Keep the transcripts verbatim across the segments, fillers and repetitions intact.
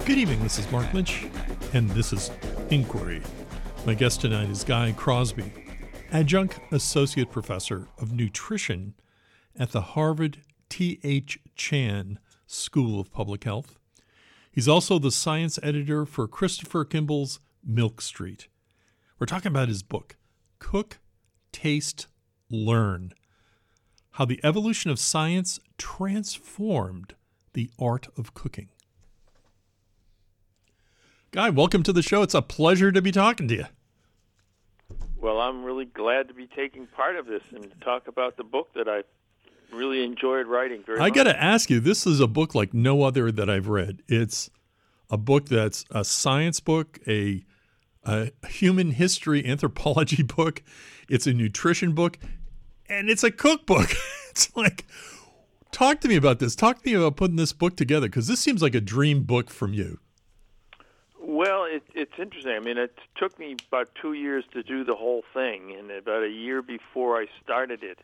Good evening, this is Mark Lynch, and this is Inquiry. My guest tonight is Guy Crosby, Adjunct Associate Professor of Nutrition at the Harvard T H Chan School of Public Health. He's also the science editor for Christopher Kimball's Milk Street. We're talking about his book, Cook, Taste, Learn: How the Evolution of Science Transformed the Art of Cooking. Guy, welcome to the show. It's a pleasure to be talking to you. Well, I'm really glad to be taking part of this and to talk about the book that I really enjoyed writing very much. I got to ask you, this is a book like no other that I've read. It's a book that's a science book, a, a human history anthropology book. It's a nutrition book, and it's a cookbook. It's like, talk to me about this. Talk to me about putting this book together, because this seems like a dream book from you. Well, it, it's interesting. I mean, it took me about two years to do the whole thing, and about a year before I started it,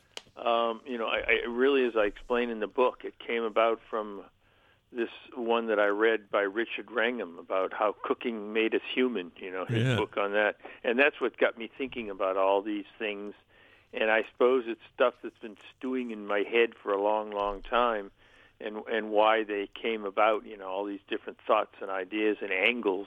um, you know, I, I really, as I explain in the book, it came about from this one that I read by Richard Wrangham about how cooking made us human, you know, his Yeah. book on that. And that's what got me thinking about all these things. And I suppose it's stuff that's been stewing in my head for a long, long time. And and why they came about, you know, all these different thoughts and ideas and angles.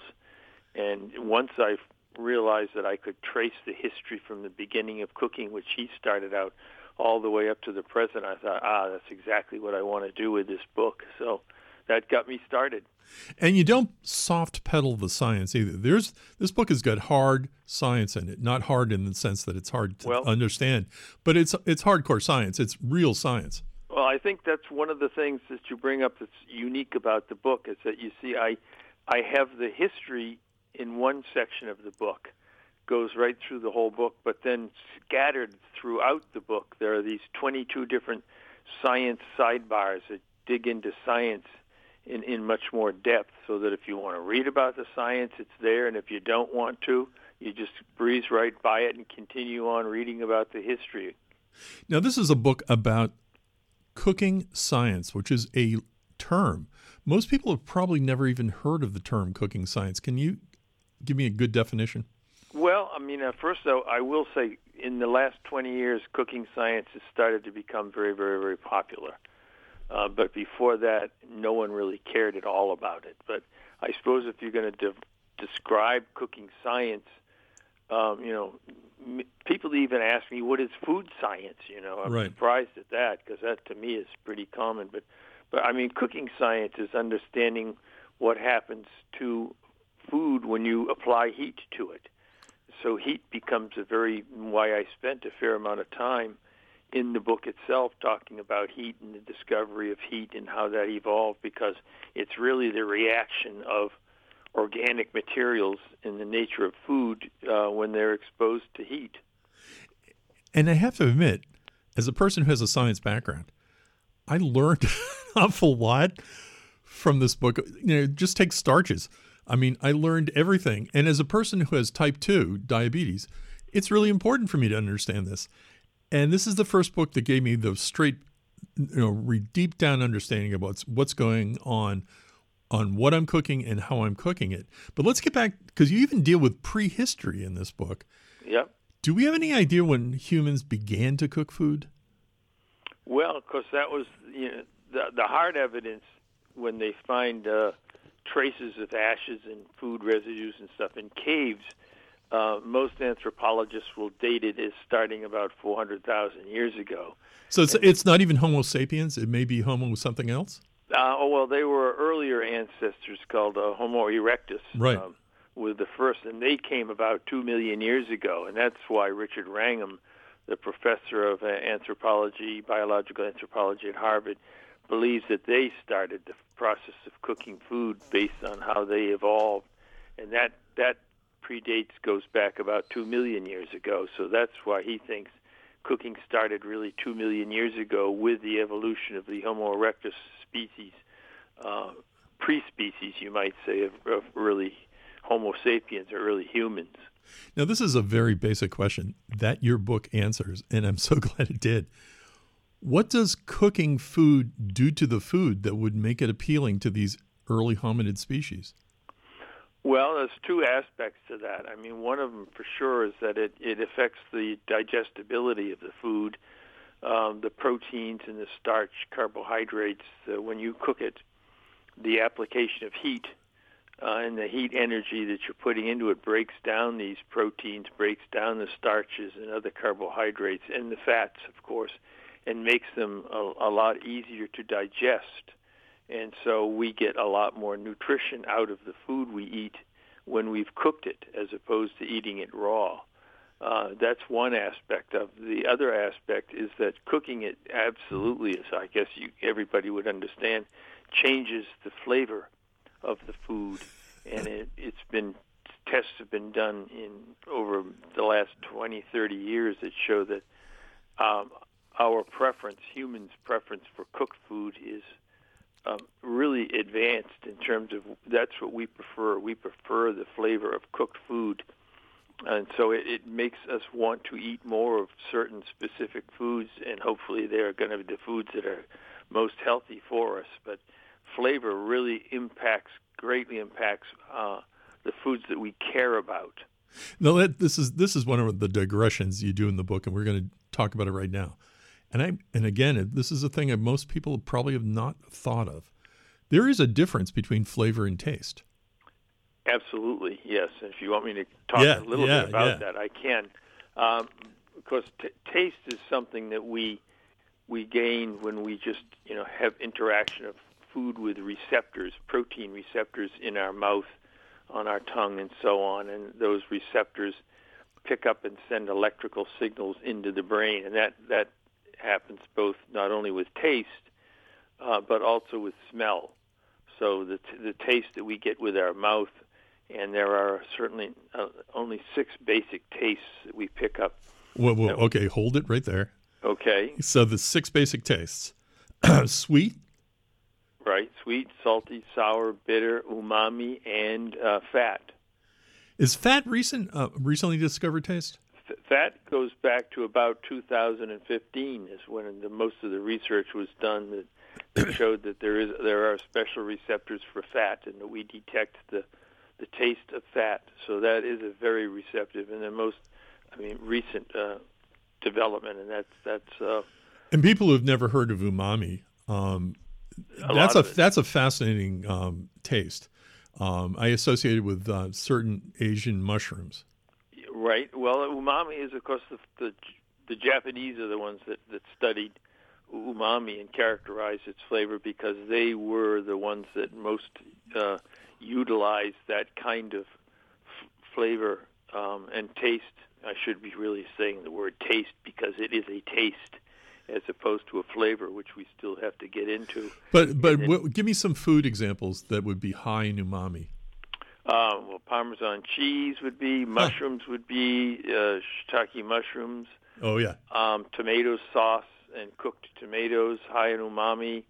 And once I realized that I could trace the history from the beginning of cooking, which he started out, all the way up to the present, I thought, ah, that's exactly what I want to do with this book. So that got me started. And you don't soft pedal the science either. There's this book has got hard science in it, not hard in the sense that it's hard to Well, understand, but it's it's hardcore science. It's real science. Well, I think that's one of the things that you bring up that's unique about the book is that you see I I have the history in one section of the book, goes right through the whole book, but then scattered throughout the book there are these twenty-two different science sidebars that dig into science in, in much more depth, so that if you want to read about the science, it's there, and if you don't want to, you just breeze right by it and continue on reading about the history. Now, this is a book about cooking science, which is a term. Most people have probably never even heard of the term cooking science. Can you give me a good definition? Well, I mean, uh, first, though, I will say in the last twenty years, cooking science has started to become very, very, very popular. Uh, but before that, no one really cared at all about it. But I suppose if you're going to de- describe cooking science, um, you know, m- people even ask me, what is food science? You know, I'm Right. surprised at that, because that to me is pretty common. But, but I mean, cooking science is understanding what happens to food when you apply heat to it. So heat becomes a very, why I spent a fair amount of time in the book itself talking about heat and the discovery of heat and how that evolved, because it's really the reaction of organic materials in the nature of food uh, when they're exposed to heat. And I have to admit, as a person who has a science background, I learned an awful lot from this book. You know, just take starches. I mean, I learned everything. And as a person who has type two diabetes, it's really important for me to understand this. And this is the first book that gave me the straight, you know, re- deep down understanding of what's, what's going on, on what I'm cooking and how I'm cooking it. But let's get back, because you even deal with prehistory in this book. Yep. Do we have any idea when humans began to cook food? Well, of course, that was, you know, the, the hard evidence when they find uh, traces of ashes and food residues and stuff in caves. Uh, most anthropologists will date it as starting about four hundred thousand years ago. So it's it's not even Homo sapiens. It may be Homo something else. Uh, oh, well, they were earlier ancestors called uh, Homo erectus. Right. Um, were the first, and they came about two million years ago, and that's why Richard Wrangham, the professor of uh, anthropology, biological anthropology at Harvard, believes that they started the process of cooking food based on how they evolved, and that that predates, goes back about two million years ago. So that's why he thinks cooking started really two million years ago with the evolution of the Homo erectus species, uh, pre-species, you might say, of, of early Homo sapiens or early humans. Now, this is a very basic question that your book answers, and I'm so glad it did. What does cooking food do to the food that would make it appealing to these early hominid species? Well, there's two aspects to that. I mean, one of them for sure is that it, it affects the digestibility of the food, um, the proteins and the starch, carbohydrates. Uh, when you cook it, the application of heat uh, and the heat energy that you're putting into it breaks down these proteins, breaks down the starches and other carbohydrates and the fats, of course, and makes them a, a lot easier to digest. And so we get a lot more nutrition out of the food we eat when we've cooked it as opposed to eating it raw. Uh, that's one aspect of it. The other aspect is that cooking it absolutely, as I guess you, everybody would understand, changes the flavor of the food. And it, it's been, tests have been done in over the last twenty, thirty years that show that um, our preference, humans' preference for cooked food is Um, really advanced in terms of that's what we prefer. We prefer the flavor of cooked food. And so it, it makes us want to eat more of certain specific foods, and hopefully they're going to be the foods that are most healthy for us. But flavor really impacts, greatly impacts uh, the foods that we care about. Now, that, this is this is one of the digressions you do in the book, and we're going to talk about it right now. And I and again, this is a thing that most people probably have not thought of. There is a difference between flavor and taste. Absolutely, yes. And if you want me to talk yeah, a little yeah, bit about yeah. that, I can. Um, because t- taste is something that we we gain when we just you know have interaction of food with receptors, protein receptors in our mouth, on our tongue, and so on. And those receptors pick up and send electrical signals into the brain, and that that happens both not only with taste, uh, but also with smell. So the t- the taste that we get with our mouth, and there are certainly uh, only six basic tastes that we pick up. Well, well, okay, hold it right there. Okay. So the six basic tastes: sweet, right? Sweet, salty, sour, bitter, umami, and uh, fat. Is fat recent? Uh, recently discovered taste? Fat goes back to about two thousand fifteen is when the, most of the research was done that, that showed that there is there are special receptors for fat and that we detect the the taste of fat. So that is a very receptive and the most, I mean, recent uh, development, and that's that's. Uh, and people who have never heard of umami, um, a that's a it. that's a fascinating um, taste. Um, I associate it with uh, certain Asian mushrooms. Right. Well, umami is, of course, the, the the Japanese are the ones that, that studied umami and characterized its flavor because they were the ones that most uh, utilized that kind of f- flavor um, and taste. I should be really saying the word taste because it is a taste as opposed to a flavor, which we still have to get into. But but then, w- give me some food examples that would be high in umami. Uh, well, Parmesan cheese would be, mushrooms huh. would be, uh, shiitake mushrooms. Oh, yeah. Um, tomato sauce and cooked tomatoes, high in umami.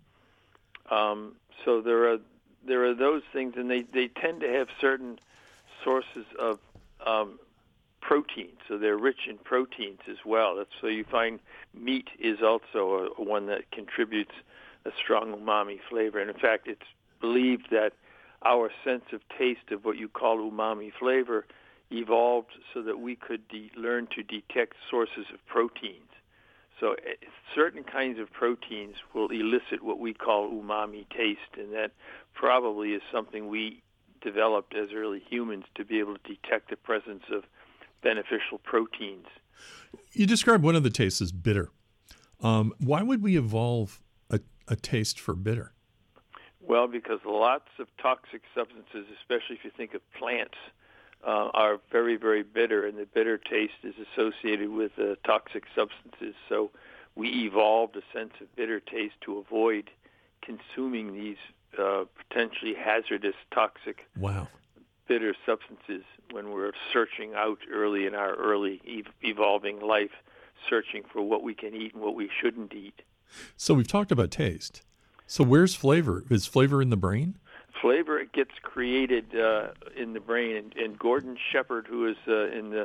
Um, so there are there are those things, and they, they tend to have certain sources of um, protein. So they're rich in proteins as well. That's, so you find meat is also a, one that contributes a strong umami flavor. And in fact, it's believed that our sense of taste of what you call umami flavor evolved so that we could de- learn to detect sources of proteins. So uh, certain kinds of proteins will elicit what we call umami taste, and that probably is something we developed as early humans to be able to detect the presence of beneficial proteins. You described one of the tastes as bitter. Um, why would we evolve a, a taste for bitter? Well, because lots of toxic substances, especially if you think of plants, uh, are very, very bitter, and the bitter taste is associated with uh, toxic substances. So we evolved a sense of bitter taste to avoid consuming these uh, potentially hazardous, toxic, wow. bitter substances when we're searching out early in our early ev- evolving life, searching for what we can eat and what we shouldn't eat. So we've talked about taste. So where's flavor? Is flavor in the brain? Flavor gets created uh, in the brain. And, and Gordon Shepherd, who is uh, in the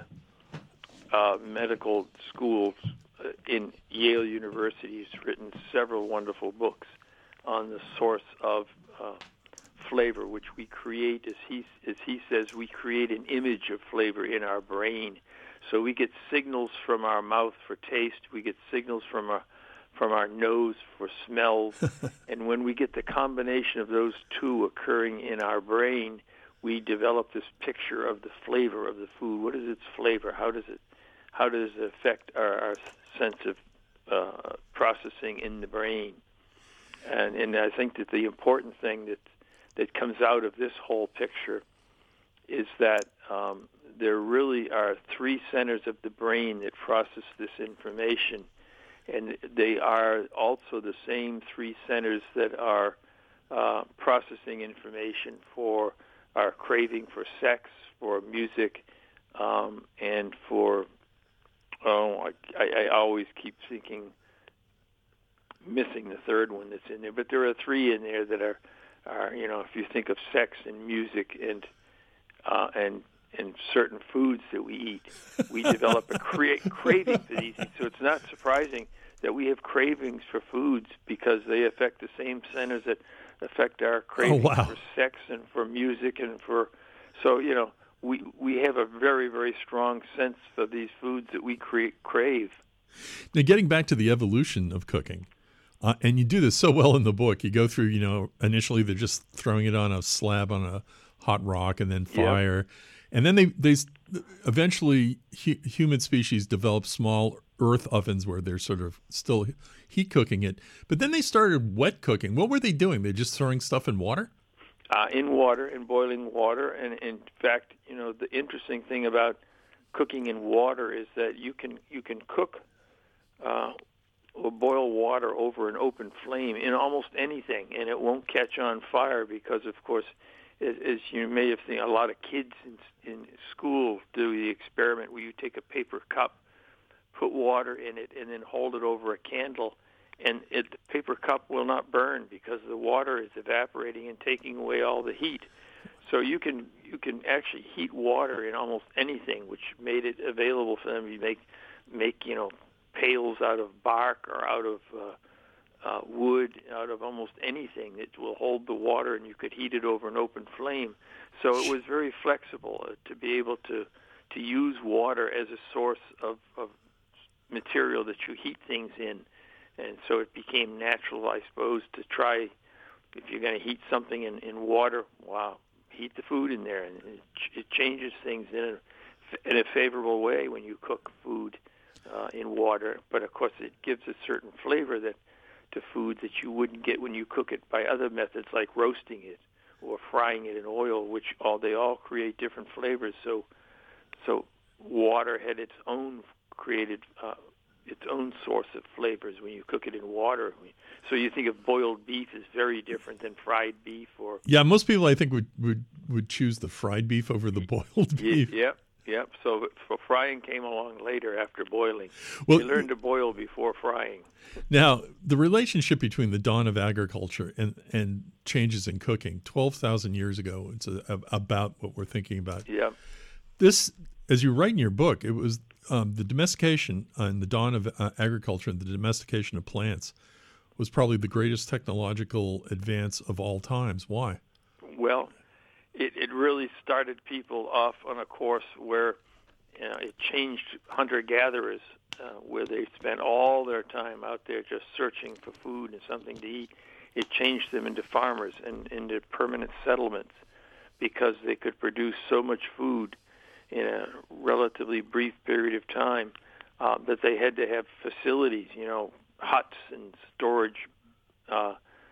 uh, medical schools uh, in Yale University, has written several wonderful books on the source of uh, flavor, which we create, as he as he says, we create an image of flavor in our brain. So we get signals from our mouth for taste. We get signals from our from our nose for smells. And when we get the combination of those two occurring in our brain, we develop this picture of the flavor of the food. What is its flavor? How does it how does it affect our, our sense of uh, processing in the brain? And, and I think that the important thing that that comes out of this whole picture is that um, there really are three centers of the brain that process this information, and they are also the same three centers that are uh, processing information for our craving for sex, for music, um, and for, oh, I, I always keep thinking, missing the third one that's in there. But there are three in there that are, are you know, if you think of sex and music and uh, and and certain foods that we eat, we develop a cra- craving for these. So it's not surprising that we have cravings for foods because they affect the same centers that affect our cravings oh, wow. for sex and for music and for, so, you know, we we have a very, very strong sense for these foods that we cre- crave. Now, getting back to the evolution of cooking, uh, and you do this so well in the book, you go through, you know, initially they're just throwing it on a slab on a hot rock and then fire. Yep. And then they, they eventually hu- human species developed small earth ovens where they're sort of still heat cooking it. But then they started wet cooking. What were they doing? They're just throwing stuff in water? Uh, in water, in boiling water. And in fact, you know, the interesting thing about cooking in water is that you can you can cook uh, or boil water over an open flame in almost anything, and it won't catch on fire because, of course, as, as you may have seen, a lot of kids in, in school do the experiment where you take a paper cup, put water in it, and then hold it over a candle, and it, the paper cup will not burn because the water is evaporating and taking away all the heat. So you can you can actually heat water in almost anything, which made it available for them. You make make you know pails out of bark or out of uh, uh, wood, out of almost anything that will hold the water, and you could heat it over an open flame. So it was very flexible uh, to be able to to use water as a source of, of material that you heat things in. And so it became natural, I suppose, to try, if you're going to heat something in, in water, wow, heat the food in there. And it, it changes things in a, in a favorable way when you cook food uh, in water. But, of course, it gives a certain flavor that to food that you wouldn't get when you cook it by other methods like roasting it or frying it in oil, which all they all create different flavors. So, so water had its own created uh, its own source of flavors when you cook it in water. So you think of boiled beef is very different than fried beef, or yeah, most people I think would would, would choose the fried beef over the boiled beef. Yep, yep. So, so frying came along later after boiling. Well, you learned to boil before frying. Now, the relationship between the dawn of agriculture and, and changes in cooking twelve thousand years ago, it's a, a, about what we're thinking about. Yep. This, as you write in your book, it was um, the domestication and the dawn of uh, agriculture and the domestication of plants was probably the greatest technological advance of all times. Why? Well, it, it really started people off on a course where you know, it changed hunter-gatherers, uh, where they spent all their time out there just searching for food and something to eat. It changed them into farmers and into permanent settlements because they could produce so much food in a relatively brief period of time uh, that they had to have facilities, you know, huts and storage uh,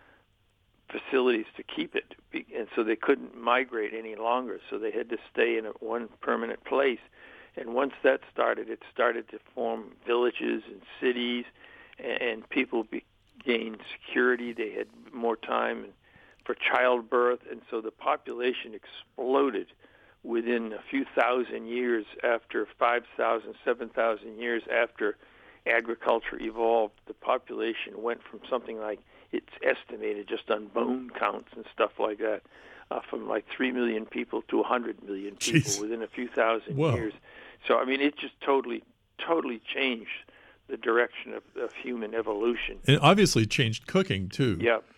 facilities to keep it. And so they couldn't migrate any longer, so they had to stay in a, one permanent place. And once that started, it started to form villages and cities, and, and people be, gained security. They had more time for childbirth, and so the population exploded within a few thousand years after five thousand, seven thousand years after agriculture evolved. The population went from something like, it's estimated just on bone counts and stuff like that, uh, from like three million people to one hundred million people Jeez. within a few thousand Whoa. years. So, I mean, it just totally, totally changed the direction of, of human evolution. And obviously it changed cooking, too. Yep.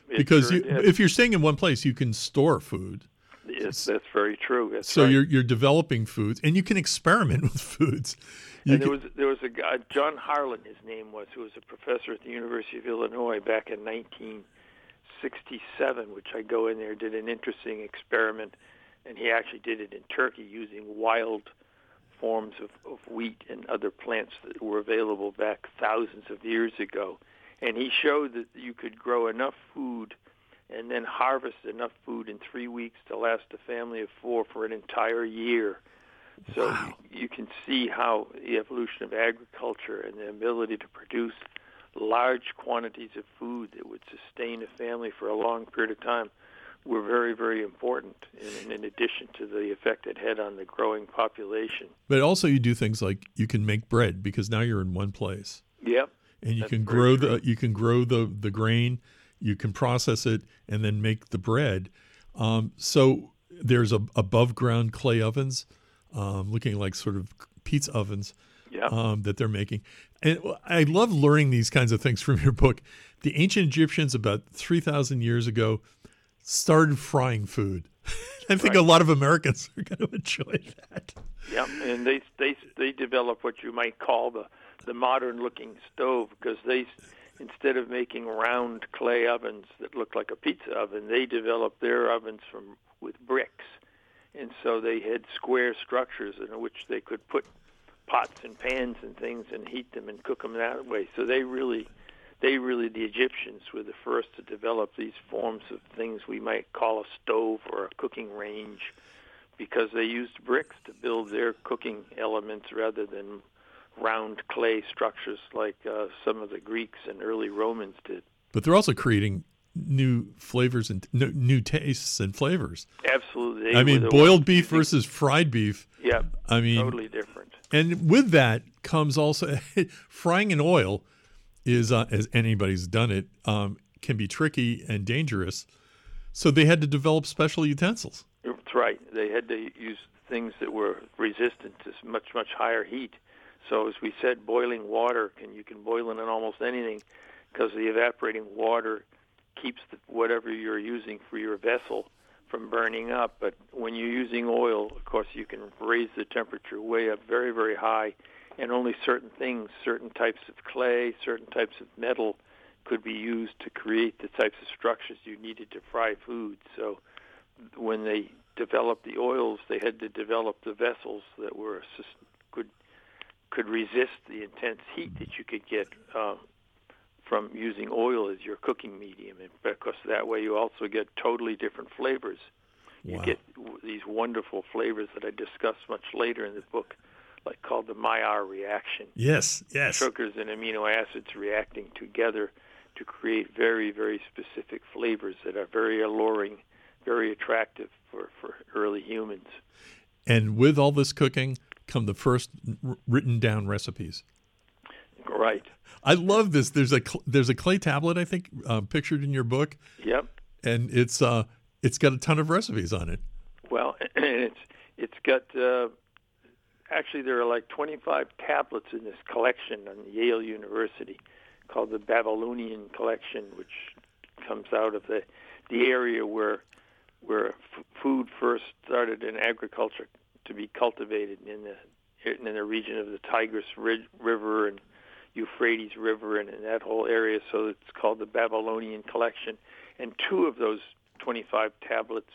It because sure you, did. if you're staying in one place, you can store food. Yes, that's very true. That's so right. you're you're developing foods, and you can experiment with foods. You and there can, was there was a guy, John Harlan, his name was, who was a professor at the University of Illinois back in nineteen sixty-seven, which I go in there, did an interesting experiment, and he actually did it in Turkey using wild forms of, of wheat and other plants that were available back thousands of years ago. And he showed that you could grow enough food and then harvest enough food in three weeks to last a family of four for an entire year. So wow. you, you can see how the evolution of agriculture and the ability to produce large quantities of food that would sustain a family for a long period of time were very, very important, in, in addition to the effect it had on the growing population. But also you do things like you can make bread because now you're in one place. Yep. And you That's can very grow true. the you can grow the, the grain, you can process it, and then make the bread. Um, so there's a, above ground clay ovens, um, looking like sort of pizza ovens, Yeah. um, that they're making. And I love learning these kinds of things from your book. The ancient Egyptians, about three thousand years ago, started frying food. I think Right. a lot of Americans are going to enjoy that. Yeah, and they they they developed what you might call the the modern looking stove, because they, instead of making round clay ovens that look like a pizza oven, they developed their ovens from with bricks, and so they had square structures in which they could put pots and pans and things and heat them and cook them that way. So they really they really the Egyptians were the first to develop these forms of things we might call a stove or a cooking range, because they used bricks to build their cooking elements rather than round clay structures like uh, some of the Greeks and early Romans did. But they're also creating new flavors and no, new tastes and flavors. Absolutely. I mean, boiled beef versus fried beef. Yeah, I mean, totally different. And with that comes also frying in oil is, uh, as anybody's done it, um, can be tricky and dangerous. So they had to develop special utensils. That's right. They had to use things that were resistant to much, much higher heat. So as we said, boiling water, can you can boil it in almost anything, because the evaporating water keeps the, whatever you're using for your vessel from burning up. But when you're using oil, of course, you can raise the temperature way up very, very high, and only certain things, certain types of clay, certain types of metal could be used to create the types of structures you needed to fry food. So when they developed the oils, they had to develop the vessels that were could could resist the intense heat that you could get um, from using oil as your cooking medium, and because that way you also get totally different flavors. You Wow. get w- these wonderful flavors that I discuss much later in the book, like called the Maillard reaction. Yes, yes. Sugars and amino acids reacting together to create very, very specific flavors that are very alluring, very attractive for, for early humans. And with all this cooking come the first r- written down recipes. Right. I love this. There's a cl- there's a clay tablet, I think, uh, pictured in your book, Yep. and it's uh it's got a ton of recipes on it. Well, and it's it's got uh, actually there are like twenty-five tablets in this collection on Yale University called the Babylonian Collection, which comes out of the the area where where f- food first started in agriculture to be cultivated in the in the region of the Tigris Rid- River and Euphrates River and in that whole area. So it's called the Babylonian Collection, and two of those twenty-five tablets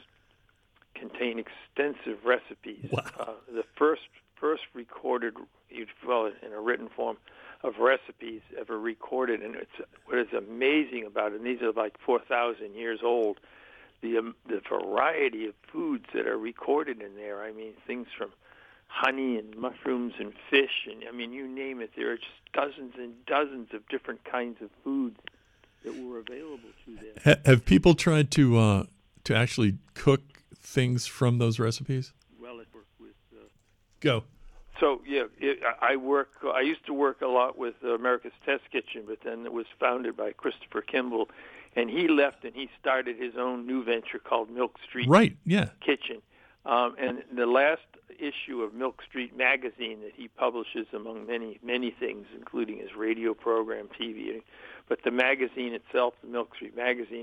contain extensive recipes. Wow. Uh, the first first recorded, well, in a written form, of recipes ever recorded, and it's what is amazing about it. And these are like four thousand years old. The um, the variety of foods that are recorded in there. I mean, things from honey and mushrooms and fish, and I mean, you name it. There are just dozens and dozens of different kinds of foods that were available to them. Ha- have people tried to uh, to actually cook things from those recipes? Well, it worked with. Uh, Go. So yeah, it, I work. I used to work a lot with America's Test Kitchen, but then it was founded by Christopher Kimball, and he left and he started his own new venture called Milk Street Right. Yeah. Kitchen. Um, and the last issue of Milk Street magazine that he publishes, among many many things, including his radio program, T V, but the magazine itself, the Milk Street magazine,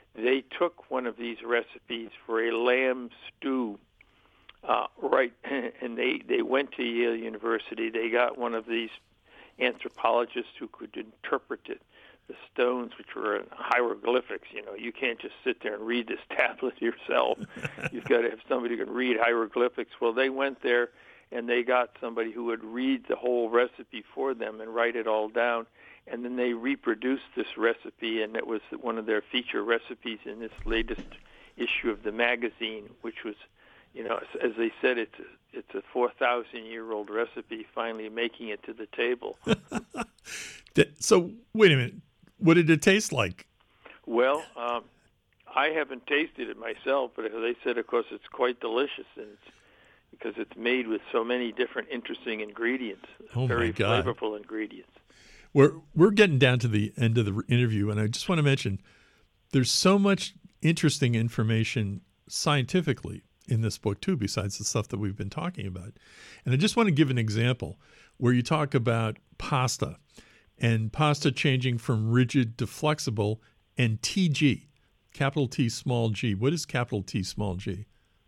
they took one of these recipes for a lamb stew, uh, right, and they, they went to Yale University. They got one of these anthropologists who could interpret it, the stones, which were hieroglyphics. You know, you can't just sit there and read this tablet yourself. You've got to have somebody who can read hieroglyphics. Well, they went there, and they got somebody who would read the whole recipe for them and write it all down. And then they reproduced this recipe, and it was one of their feature recipes in this latest issue of the magazine, which was, you know, as they said, it's a, it's a four thousand year old recipe finally making it to the table. So, wait a minute. What did it taste like? Well, um, I haven't tasted it myself, but they said, of course, it's quite delicious, and it's because it's made with so many different interesting ingredients, oh very my God. flavorful ingredients. We're we're getting down to the end of the interview, and I just want to mention there's so much interesting information scientifically in this book too, besides the stuff that we've been talking about. And I just want to give an example where you talk about pasta and pasta changing from rigid to flexible and T G, capital T, small g. What is capital T, small g?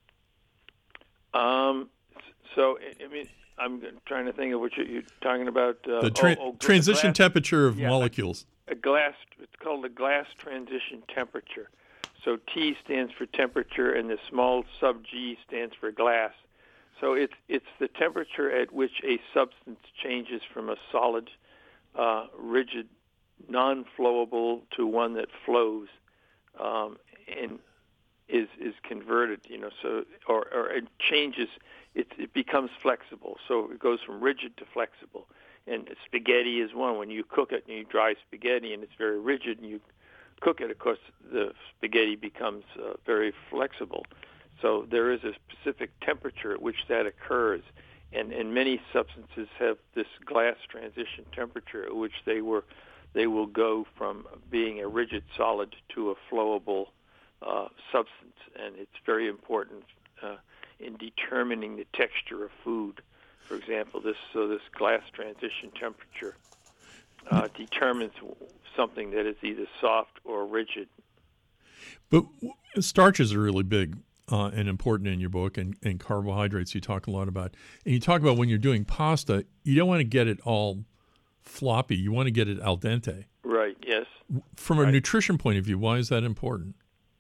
Um. So I mean. I'm trying to think of what you're talking about. Uh, the tra- oh, oh, transition glass, temperature of yeah, molecules. A, a glass, it's called the glass transition temperature. So T stands for temperature, and the small sub g stands for glass. So it's it's the temperature at which a substance changes from a solid, uh, rigid, non-flowable to one that flows, um, and is is converted. You know, so or, or it changes. It, it becomes flexible, so it goes from rigid to flexible. And spaghetti is one. When you cook it and you dry spaghetti and it's very rigid and you cook it, of course, the spaghetti becomes uh, very flexible. So there is a specific temperature at which that occurs. And, and many substances have this glass transition temperature at which they were they will go from being a rigid solid to a flowable uh, substance. And it's very important uh, in determining the texture of food. For example, this so this glass transition temperature uh, determines something that is either soft or rigid. But starches are really big uh, and important in your book, and, and carbohydrates you talk a lot about. And you talk about when you're doing pasta, you don't want to get it all floppy. You want to get it al dente. Right, yes. From a right. nutrition point of view, why is that important?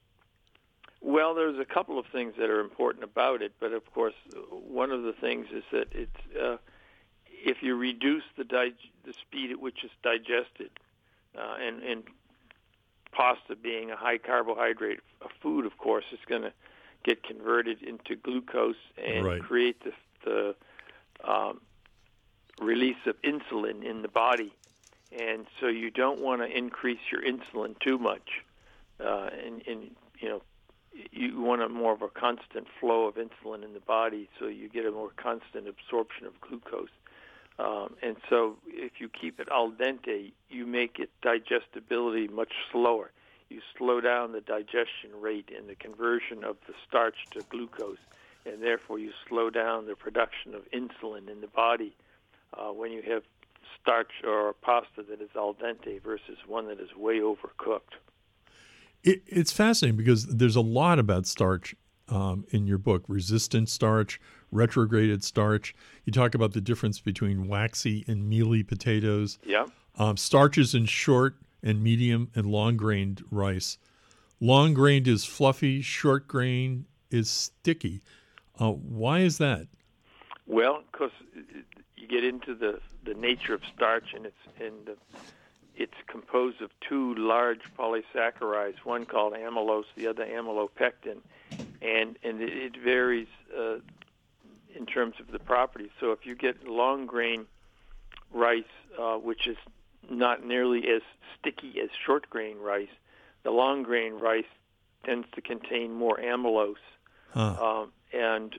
Well, there's a couple of things that are important about it, but of course, one of the things is that it's uh, if you reduce the dig- the speed at which it's digested, uh, and, and pasta being a high carbohydrate a food, of course, is going to get converted into glucose and right. create the, the um, release of insulin in the body, and so you don't want to increase your insulin too much, uh, and, and you know. You want a more of a constant flow of insulin in the body, so you get a more constant absorption of glucose. Um, and so if you keep it al dente, you make its digestibility much slower. You slow down the digestion rate and the conversion of the starch to glucose, and therefore you slow down the production of insulin in the body uh, when you have starch or a pasta that is al dente versus one that is way overcooked. It, it's fascinating because there's a lot about starch um, in your book, resistant starch, retrograded starch. You talk about the difference between waxy and mealy potatoes. Yeah. Um, starches in short and medium and long-grained rice. Long-grained is fluffy, short-grained is sticky. Uh, why is that? Well, because you get into the, the nature of starch, and it's and the It's composed of two large polysaccharides, one called amylose, the other amylopectin, and and it, it varies uh, in terms of the properties. So if you get long grain rice, uh, which is not nearly as sticky as short grain rice, the long grain rice tends to contain more amylose, huh. um, and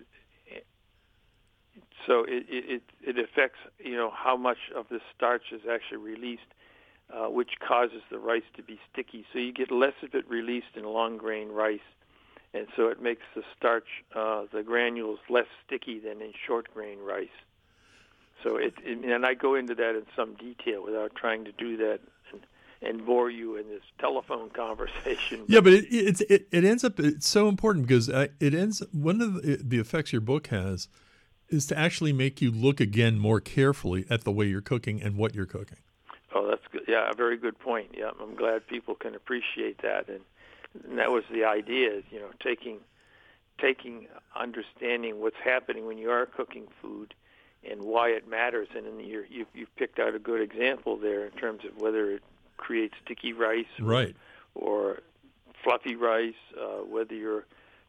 so it, it it affects you know how much of the starch is actually released. Uh, which causes the rice to be sticky. So you get less of it released in long grain rice, and so it makes the starch, uh, the granules, less sticky than in short grain rice. So it, it, and I go into that in some detail without trying to do that in, and bore you in this telephone conversation. Yeah, but it it's, it, it ends up it's so important because it ends one of the, the effects your book has is to actually make you look again more carefully at the way you're cooking and what you're cooking. Oh, that's good. Yeah, a very good point. Yeah, I'm glad people can appreciate that, and, and that was the idea. Is, you know, taking taking understanding what's happening when you are cooking food and why it matters. And in you're, you've you've picked out a good example there in terms of whether it creates sticky rice, right, or, or fluffy rice, uh, whether you're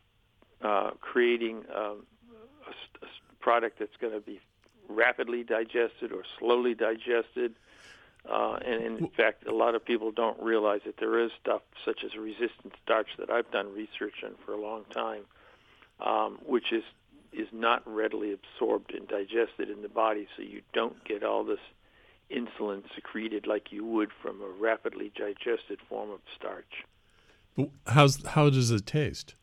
uh, creating um, a, a product that's going to be rapidly digested or slowly digested. Uh, and in fact, a lot of people don't realize that there is stuff such as resistant starch that I've done research on for a long time, um, which is is not readily absorbed and digested in the body, so you don't get all this insulin secreted like you would from a rapidly digested form of starch. How's how does it taste?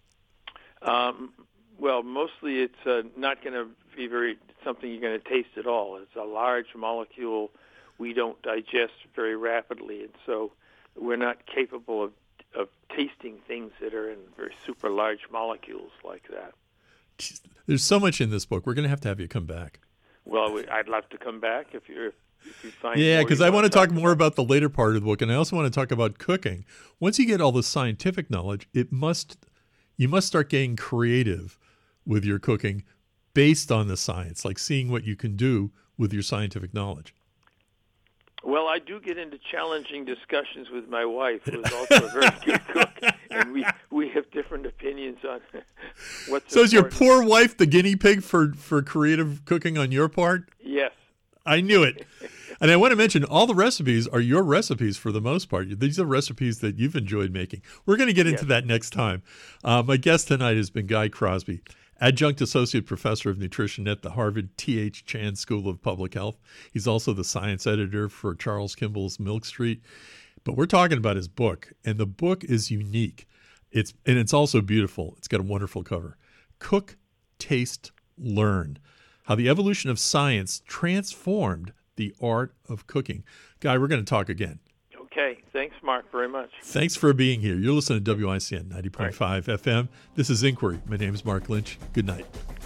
Um, well, mostly it's uh, not going to be very something you're going to taste at all. It's a large molecule. We don't digest very rapidly, and so we're not capable of of tasting things that are in very super large molecules like that. There's so much in this book. We're going to have to have you come back. Well, we, I'd love to come back if you're. If you find yeah, because I want to talk, talk more about. about the later part of the book, and I also want to talk about cooking. Once you get all the scientific knowledge, it must you must start getting creative with your cooking based on the science, like seeing what you can do with your scientific knowledge. Well, I do get into challenging discussions with my wife, who is also a very good cook, and we, we have different opinions on what's So important. Is your poor wife the guinea pig for, for creative cooking on your part? Yes. I knew it. And I want to mention, all the recipes are your recipes for the most part. These are recipes that you've enjoyed making. We're going to get into yes. that next time. Uh, my guest tonight has been Guy Crosby, Adjunct Associate Professor of Nutrition at the Harvard T H Chan School of Public Health. He's also the science editor for Charles Kimball's Milk Street. But we're talking about his book, and the book is unique. It's and it's also beautiful. It's got a wonderful cover. Cook, Taste, Learn: How the Evolution of Science Transformed the Art of Cooking. Guy, we're going to talk again. Okay. Thanks, Mark, very much. Thanks for being here. You're listening to W I C N ninety point five F M. This is Inquiry. My name is Mark Lynch. Good night.